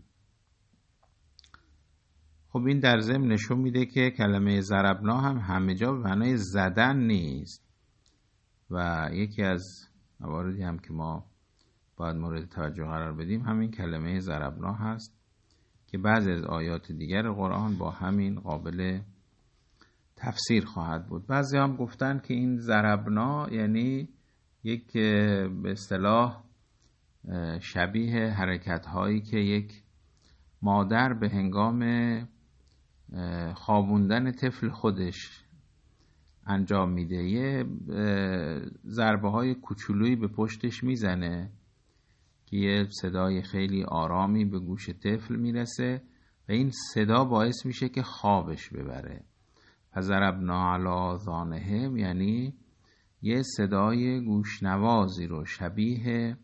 خب این در ضمن نشون میده که کلمه ضربنا هم همه جا به معنای زدن نیست و یکی از مواردی هم که ما باید مورد توجه قرار بدیم همین کلمه ضربنا هست که بعضی از آیات دیگر قرآن با همین قابل تفسیر خواهد بود. بعضی هم گفتن که این ضربنا یعنی یک به اصطلاح شبیه حرکت هایی که یک مادر به هنگام خوابوندن طفل خودش انجام میده، یه ضربه های کوچولویی به پشتش میزنه که یه صدای خیلی آرامی به گوش طفل میرسه و این صدا باعث میشه که خوابش ببره. فضربنا علی آذانهم یعنی یه صدای گوشنوازی رو شبیه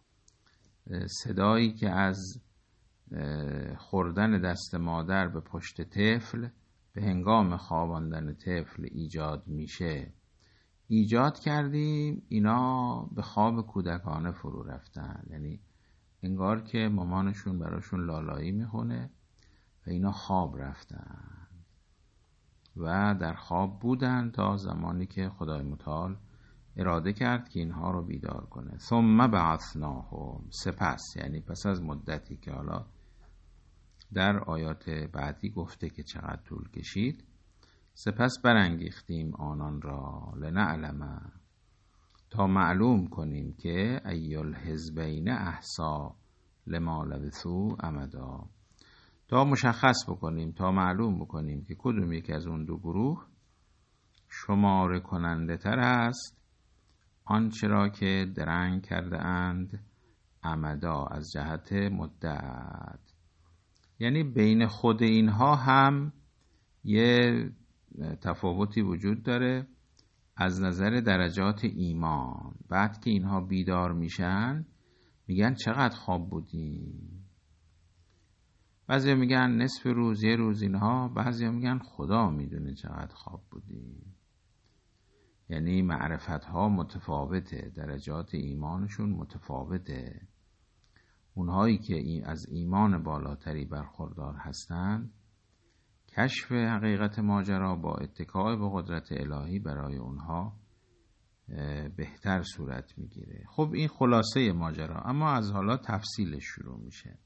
صدایی که از خوردن دست مادر به پشت طفل به هنگام خواباندن طفل ایجاد میشه ایجاد کردیم. اینا به خواب کودکانه فرو رفتن، یعنی انگار که مامانشون براشون لالایی میخونه و اینا خواب رفتن و در خواب بودن تا زمانی که خدای متعال اراده کرد که اینها رو بیدار کنه. ثم بعثناهم، سپس یعنی پس از مدتی که حالا در آیات بعدی گفته که چقدر طول کشید، سپس برانگیختیم آنان را لنعلم، تا معلوم کنیم که ای الحزبین احصی لما لبثوا امدا، تا مشخص بکنیم، تا معلوم بکنیم که کدوم یکی از اون دو گروه شماره کننده تر است آنچه را که درنگ کرده اند امدا، از جهت مدت. یعنی بین خود اینها هم یه تفاوتی وجود داره از نظر درجات ایمان. بعد که اینها بیدار میشن میگن چقدر خواب بودیم، بعضی میگن نصف روز، یه روز اینها، بعضی میگن خدا میدونه چقدر خواب بودیم. یعنی معرفت ها متفاوته، درجات ایمانشون متفاوته. اونهایی که از ایمان بالاتری برخوردار هستند کشف حقیقت ماجرا با اتکای به قدرت الهی برای اونها بهتر صورت میگیره. خب این خلاصه ماجرا، اما از حالا تفصیلش شروع میشه.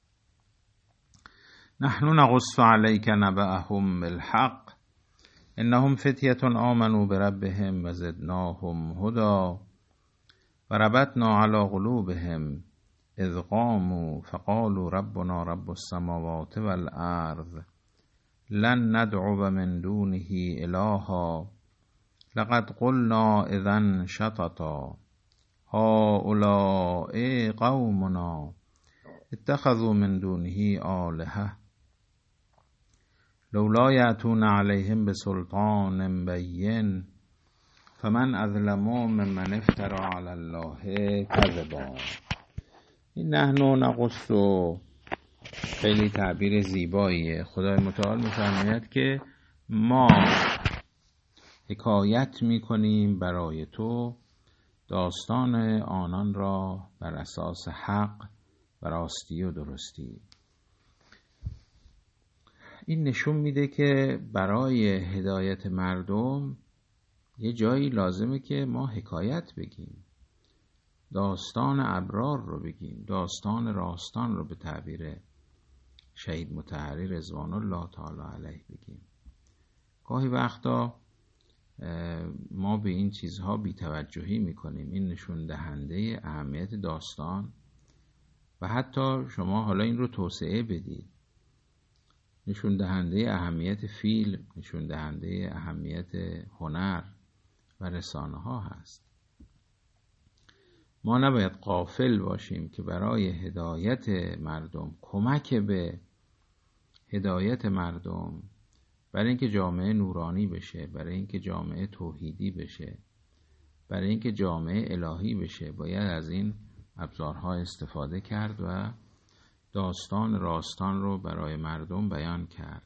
نحن نقص علیک نبأهم بالحق انهم فتیة آمنوا بربهم و زدناهم هدی و ربطنا علی قلوبهم اذ قاموا فقالوا ربنا رب السماوات والارض لن ندعو من دونه الها لقد قلنا اذا شططا هؤلاء قومنا اتخذوا من دونه آلهة لولا یأتون علیهم بسلطان بین فمن اظلم ممن افتری علی الله کذبا. این نحن نقص خیلی تعبیر زیباییه. خدای متعال می‌فرماید که ما حکایت می‌کنیم برای تو داستان آنان را بر اساس حق و راستی و درستی. این نشون میده که برای هدایت مردم یه جایی لازمه که ما حکایت بگیم، داستان ابرار رو بگیم، داستان راستان رو به تعبیر شهید مطهری رضوان الله تعالی علیه بگیم. گاهی وقتا ما به این چیزها بی‌توجهی میکنیم. این نشون دهنده اهمیت داستان و حتی شما حالا این رو توسعه بدید، نشون دهنده اهمیت فیلم، نشون دهنده اهمیت هنر و رسانه ها هست. ما نباید غافل باشیم که برای هدایت مردم، کمک به هدایت مردم، برای اینکه جامعه نورانی بشه، برای اینکه جامعه توحیدی بشه، برای اینکه جامعه الهی بشه، باید از این ابزارها استفاده کرد و داستان راستان رو برای مردم بیان کرد.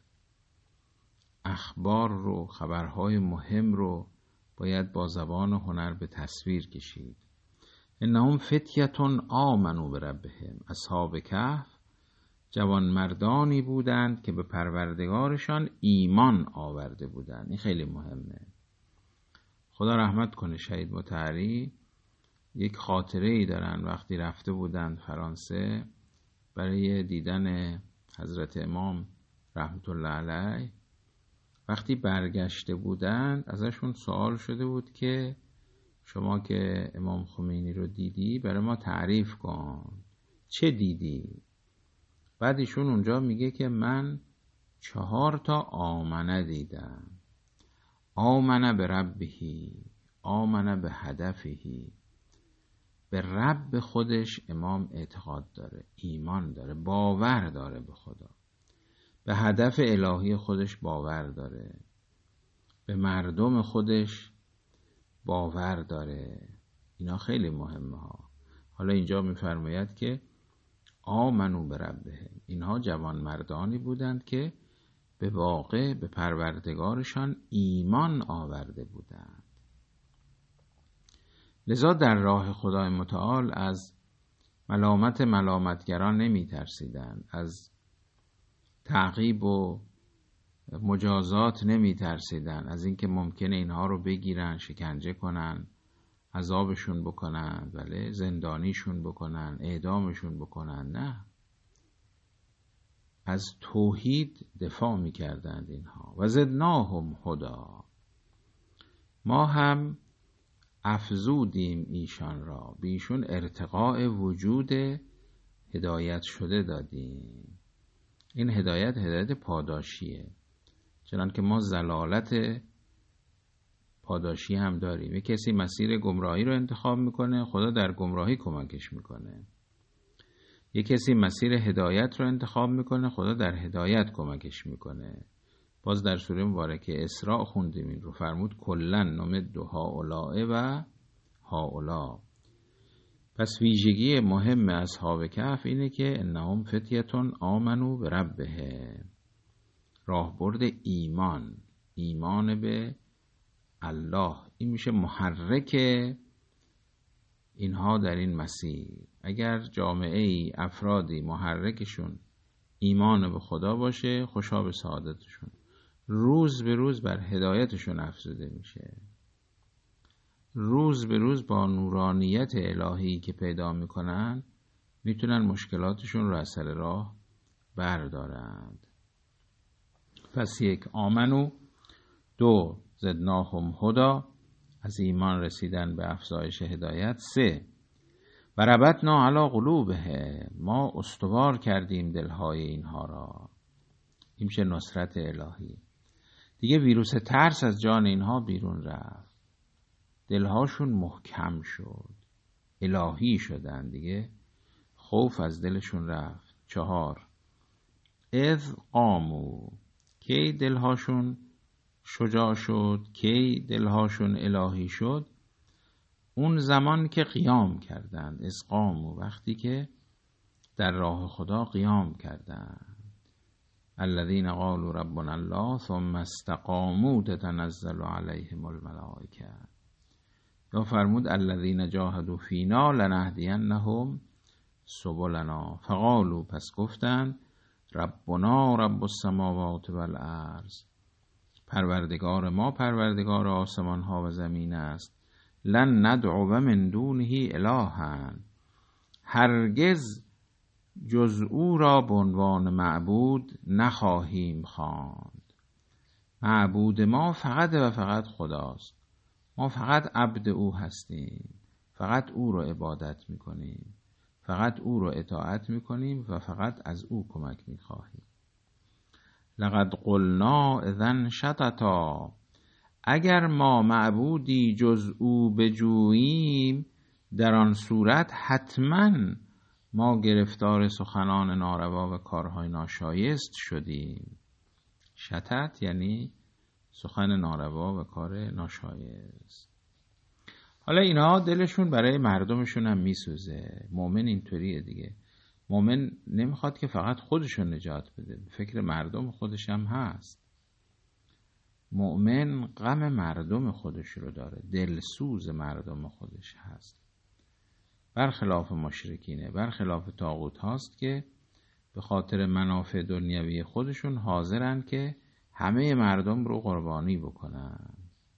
اخبار رو، خبرهای مهم رو باید با زبان و هنر به تصویر کشید. انهم فتیتون آمنوا بربهم، اصحاب کهف جوان مردانی بودند که به پروردگارشان ایمان آورده بودند. این خیلی مهمه. خدا رحمت کنه شهید مطهری، یک خاطره ای دارن وقتی رفته بودند فرانسه برای دیدن حضرت امام رحمت الله علیه. وقتی برگشته بودند ازشون سوال شده بود که شما که امام خمینی رو دیدی برای ما تعریف کن، چه دیدی؟ بعد ایشون اونجا میگه که من چهار تا آمنه دیدم. آمنه به ربهی، آمنه به هدفهی. به رب خودش امام اعتقاد داره، ایمان داره، باور داره به خدا. به هدف الهی خودش باور داره. به مردم خودش باور داره. اینا خیلی مهمه ها. حالا اینجا میفرماید که آمنو بربهم، اینها جوان مردانی بودند که به واقع به پروردگارشان ایمان آورده بودند. لذا در راه خدای متعال از ملامت ملامتگران نمی ترسیدند، از تعقیب و مجازات نمی ترسیدند، از اینکه ممکنه اینها رو بگیرن، شکنجه کنن، عذابشون بکنن، بله زندانیشون بکنن، اعدامشون بکنن. نه، از توحید دفاع می کردند اینها. و زدناهم هدا، ما هم افزودیم ایشان را، بیشون ارتقاء وجود هدایت شده دادیم. این هدایت هدایت پاداشیه، چنان که ما زلالت پاداشی هم داریم. یک کسی مسیر گمراهی رو انتخاب میکنه، خدا در گمراهی کمکش میکنه. یک کسی مسیر هدایت رو انتخاب میکنه، خدا در هدایت کمکش میکنه. باز در سوره مبارکه اسراء خوندیم این رو، فرمود کلن نمد هؤلاء و هؤلاء. پس ویژگی مهم اصحاب کهف اینه که انهم فتیتون آمنوا بربهم، راهبرد ایمان، ایمان به الله، این میشه محرک اینها در این مسیر. اگر جامعه ای افرادی محرکشون ایمان به خدا باشه، خوشا به سعادتشون، روز به روز بر هدایتشون افزوده میشه، روز به روز با نورانیت الهی که پیدا میکنن میتونن مشکلاتشون رو از سر راه بردارند. پس یک آمنو، دو زدناهم هدا، از ایمان رسیدن به افزایش هدایت. سه و ربطنا علی قلوبهم، ما استوار کردیم دلهای اینها را. این میشه نصرت الهی. دیگه ویروس ترس از جان اینها بیرون رفت، دلهاشون محکم شد، الهی شدن، دیگه خوف از دلشون رفت. چهار اذ قامو، کی دلهاشون شجاع شد، کی دلهاشون الهی شد؟ اون زمان که قیام کردند. اذ قامو، وقتی که در راه خدا قیام کردند. الذين قالوا ربنا الله ثم استقاموا تتنزل عليهم الملائکه. یا فرمود الذين جاهدوا فینا لنهدینهم سبلنا. فقالوا، پس گفتند ربنا رب السماوات والارض، پروردگار ما پروردگار آسمان ها و زمین است. لن ندعو من دونه الها، هرگز جز او را به عنوان معبود نخواهیم خواند. معبود ما فقط و فقط خداست. ما فقط عبد او هستیم، فقط او را عبادت میکنیم، فقط او را اطاعت میکنیم و فقط از او کمک میخواهیم. لقد قلنا اذن شططا، اگر ما معبودی جز او بجوییم در آن صورت حتما ما گرفتار سخنان ناروا و کارهای ناشایست شدیم. شتت یعنی سخن ناروا و کار ناشایست. حالا اینها دلشون برای مردمشون هم میسوزه. مؤمن اینطوریه دیگه. مؤمن نمیخواد که فقط خودشون نجات بده، فکر مردم خودش هم هست. مؤمن غم مردم خودش رو داره، دلسوز مردم خودش هست. برخلاف مشرکینه، برخلاف طاغوت هاست که به خاطر منافع دنیوی خودشون حاضرن که همه مردم رو قربانی بکنن.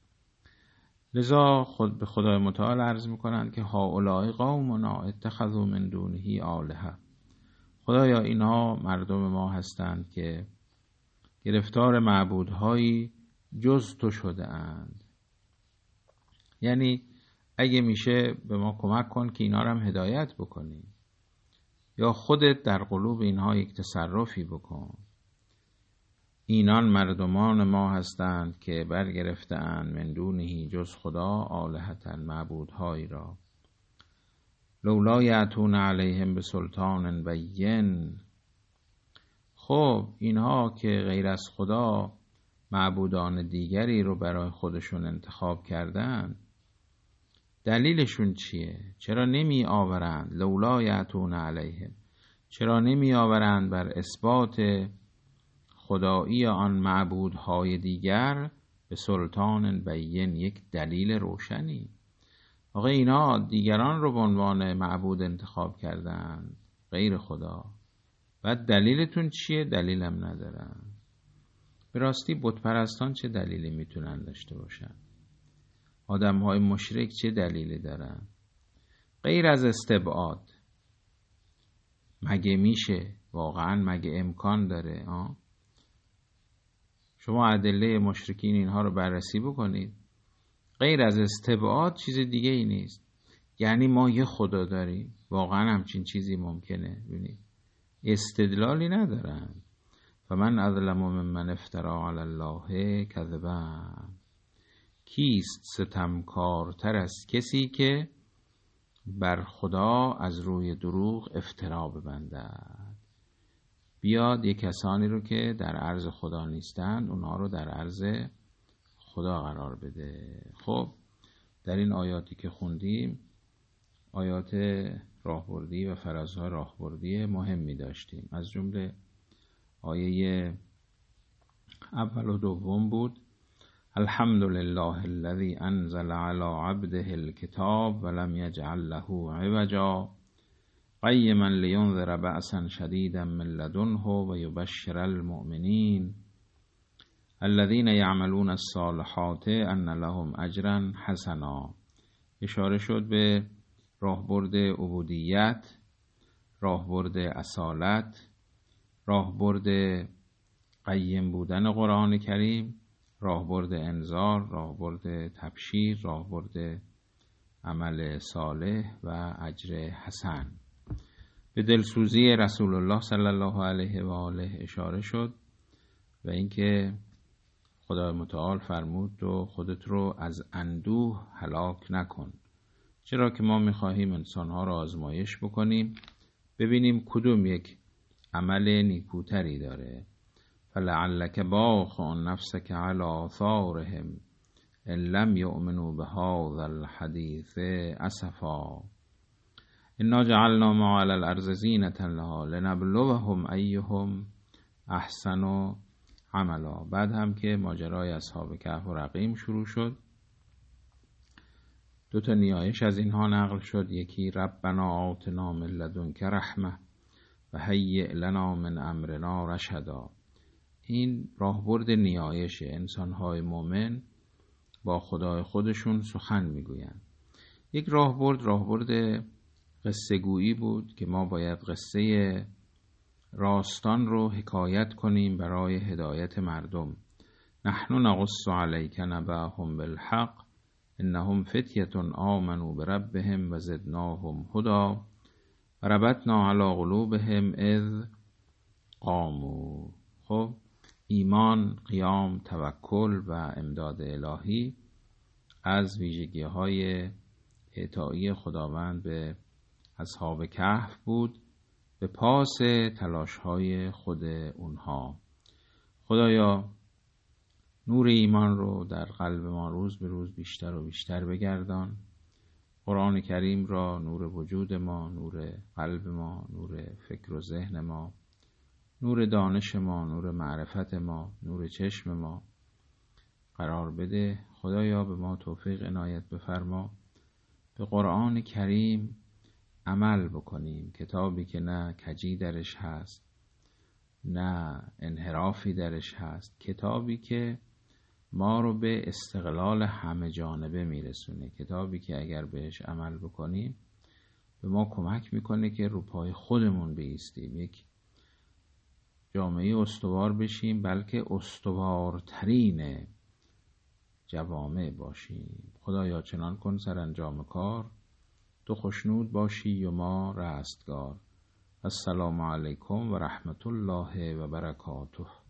لذا خود به خدای متعال عرض میکنن که هؤلاء قومنا اتخذوا من دونه آلهه. خدایا اینها مردم ما هستند که گرفتار معبودهایی جز تو شده اند. یعنی اگه میشه به ما کمک کن که اینا رو هم هدایت بکنی، یا خودت در قلوب اینها یک تصرفی بکن. اینان مردمان ما هستند که برگرفتند من دونه جز خدا آلهتن، معبودهایی را. لولا یأتون علیهم بسلطان بین. خب اینها که غیر از خدا معبودان دیگری رو برای خودشون انتخاب کردن، دلیلشون چیه؟ چرا نمی آورند؟ لولا یأتون علیهم، چرا نمی آورند بر اثبات خدایی آن معبودهای دیگر به سلطان بین، یک دلیل روشنی؟ آقا اینا دیگران رو به عنوان معبود انتخاب کردن غیر خدا، بعد دلیلتون چیه؟ دلیلم ندارن. به راستی بت پرستان چه دلیلی میتونن داشته باشن؟ آدم های مشرک چه دلیلی دارن؟ غیر از استبعاد. مگه میشه؟ واقعا مگه امکان داره؟ آه؟ شما ادله مشرکین اینها رو بررسی بکنید. غیر از استبعاد چیز دیگه ای نیست. یعنی ما یه خدا داریم، واقعا همچین چیزی ممکنه؟ ببینید استدلالی ندارن. فمن اظلم ممن افترا علی الله کذبا. کیست ستمکارتر از کسی که بر خدا از روی دروغ افترا ببندد؟ بیاد یک کسانی رو که در عرض خدا نیستند اونها رو در عرض خدا قرار بده. خب در این آیاتی که خوندیم آیات راهبردی و فرازهای راهبردی مهمی داشتیم. از جمله آیه اول و دوم بود: الحمد لله الذي انزل على عبده الكتاب ولم يجعل له عوجا قیما لینذر بأسا شدیدا من لدنه و یبشر المؤمنین الذين يعملون الصالحات ان لهم اجرا حسنا. اشاره شد به راهبرد عبودیت، راهبرد اصالت، راهبرد قیم بودن قرآن کریم، راهبرد انذار، راهبرد تبشیر، راهبرد عمل صالح و اجر حسن. به دلسوزی رسول الله صلی الله علیه و آله اشاره شد و اینکه خدای متعال فرمود تو خودت رو از اندوه هلاک نکن، چرا که ما میخواهیم انسانها را آزمایش بکنیم ببینیم کدوم یک عمل نیکوتری داره. فلعلک باخع نفسک علی آثارهم ان لم یؤمنوا بهذا الحدیث اسفا انا جعلنا ما علی الارض زینة لها لنبلوهم ایهم احسن عملا. بعد هم که ماجرای اصحاب کهف و رقیم شروع شد، دو تا نیایش از اینها نقل شد. یکی ربنا آتنا من لدنک رحمه و هیئ لنا من امرنا رشدا. این راهبرد نیایشه. انسان‌های مؤمن با خدای خودشون سخن میگویند. یک راهبرد راهبرد قصه گویی بود که ما باید قصه راستان رو حکایت کنیم برای هدایت مردم. نحن نقص علیک نبأهم بالحق انهم فتیة آمنوا بربهم و زدناهم هدی و ربطنا علی قلوبهم اذ قاموا. خب ایمان، قیام، توکل و امداد الهی از ویژگی‌های اعطایی خداوند به اصحاب کهف بود به پاس تلاش‌های خود اونها. خدایا نور ایمان رو در قلب ما روز به روز بیشتر و بیشتر بگردان. قرآن کریم را نور وجود ما، نور قلب ما، نور فکر و ذهن ما، نور دانش ما، نور معرفت ما، نور چشم ما قرار بده. خدایا به ما توفیق عنایت بفرما به قرآن کریم عمل بکنیم، کتابی که نه کجی درش هست نه انحرافی درش هست، کتابی که ما رو به استقلال همه جانبه میرسونه، کتابی که اگر بهش عمل بکنیم به ما کمک میکنه که رو پای خودمون بایستیم، یک جامعه استوار بشیم، بلکه استوارترین جوامع باشیم. خدایا چنان کن سرانجام کار تو خوشنود باشی و ما رستگار. السلام علیکم و رحمت الله و برکاته.